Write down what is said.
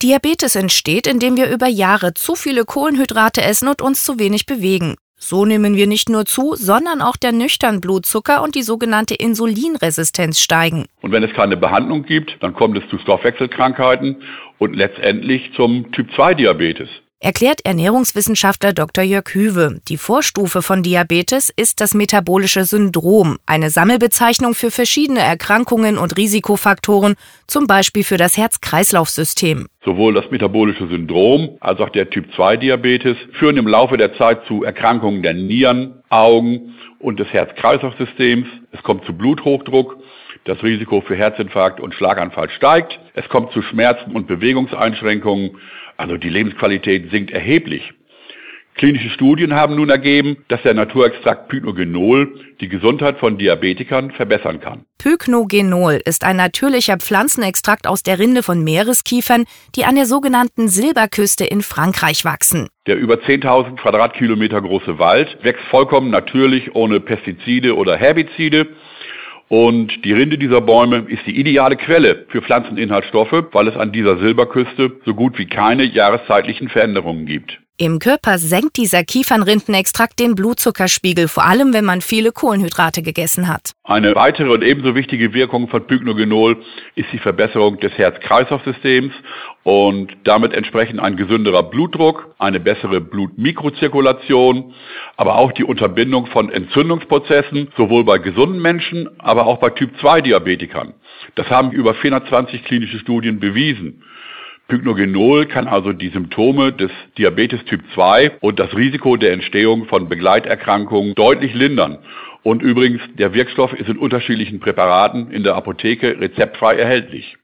Diabetes entsteht, indem wir über Jahre zu viele Kohlenhydrate essen und uns zu wenig bewegen. So nehmen wir nicht nur zu, sondern auch der nüchtern Blutzucker und die sogenannte Insulinresistenz steigen. Und wenn es keine Behandlung gibt, dann kommt es zu Stoffwechselkrankheiten und letztendlich zum Typ-2-Diabetes. Erklärt Ernährungswissenschaftler Dr. Jörg Hüwe. Die Vorstufe von Diabetes ist das metabolische Syndrom, eine Sammelbezeichnung für verschiedene Erkrankungen und Risikofaktoren, zum Beispiel für das Herz-Kreislauf-System. Sowohl das metabolische Syndrom als auch der Typ-2-Diabetes führen im Laufe der Zeit zu Erkrankungen der Nieren, Augen und des Herz-Kreislauf-Systems. Es kommt zu Bluthochdruck. Das Risiko für Herzinfarkt und Schlaganfall steigt. Es kommt zu Schmerzen und Bewegungseinschränkungen. Also die Lebensqualität sinkt erheblich. Klinische Studien haben nun ergeben, dass der Naturextrakt Pycnogenol die Gesundheit von Diabetikern verbessern kann. Pycnogenol ist ein natürlicher Pflanzenextrakt aus der Rinde von Meereskiefern, die an der sogenannten Silberküste in Frankreich wachsen. Der über 10.000 Quadratkilometer große Wald wächst vollkommen natürlich ohne Pestizide oder Herbizide. Und die Rinde dieser Bäume ist die ideale Quelle für Pflanzeninhaltsstoffe, weil es an dieser Silberküste so gut wie keine jahreszeitlichen Veränderungen gibt. Im Körper senkt dieser Kiefernrindenextrakt den Blutzuckerspiegel, vor allem wenn man viele Kohlenhydrate gegessen hat. Eine weitere und ebenso wichtige Wirkung von Pycnogenol ist die Verbesserung des Herz-Kreislauf-Systems und damit entsprechend ein gesünderer Blutdruck, eine bessere Blutmikrozirkulation, aber auch die Unterbindung von Entzündungsprozessen, sowohl bei gesunden Menschen, aber auch bei Typ-2-Diabetikern. Das haben über 420 klinische Studien bewiesen. Pycnogenol kann also die Symptome des Diabetes Typ 2 und das Risiko der Entstehung von Begleiterkrankungen deutlich lindern. Und übrigens, der Wirkstoff ist in unterschiedlichen Präparaten in der Apotheke rezeptfrei erhältlich.